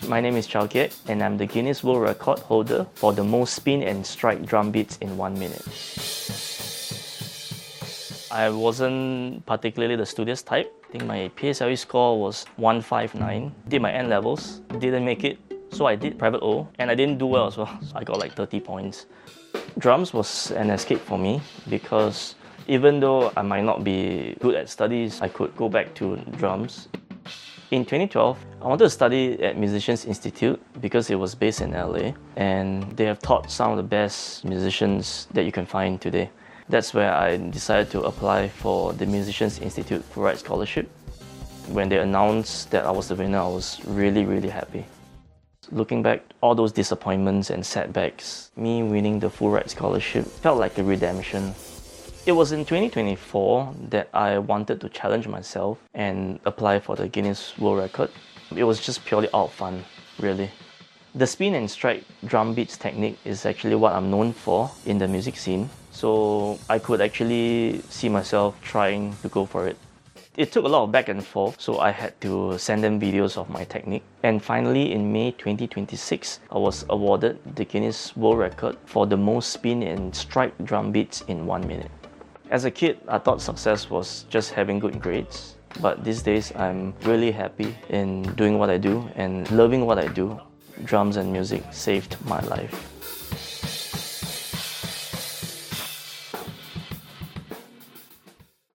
My name is Chow Kiat and I'm the Guinness World Record holder for the most spin and strike drum beats in 1 minute. I wasn't particularly the studious type. I think my PSLE score was 159. Did my N-levels, didn't make it, so I did private O and I didn't do well as well. I got like 30 points. Drums was an escape for me because even though I might not be good at studies, I could go back to drums. In 2012, I wanted to study at Musicians Institute because it was based in LA and they have taught some of the best musicians that you can find today. That's where I decided to apply for the Musicians Institute Full-Ride Scholarship. When they announced that I was the winner, I was really happy. Looking back, all those disappointments and setbacks, me winning the Full-Ride Scholarship felt like a redemption. It was in 2024 that I wanted to challenge myself and apply for the Guinness World Record. It was just purely out of fun, really. The spin and strike drum beats technique is actually what I'm known for in the music scene, so I could actually see myself trying to go for it. It took a lot of back and forth, so I had to send them videos of my technique. And finally, in May 2026, I was awarded the Guinness World Record for the most spin and strike drum beats in 1 minute. As a kid, I thought success was just having good grades, but these days I'm really happy in doing what I do and loving what I do. Drums and music saved my life.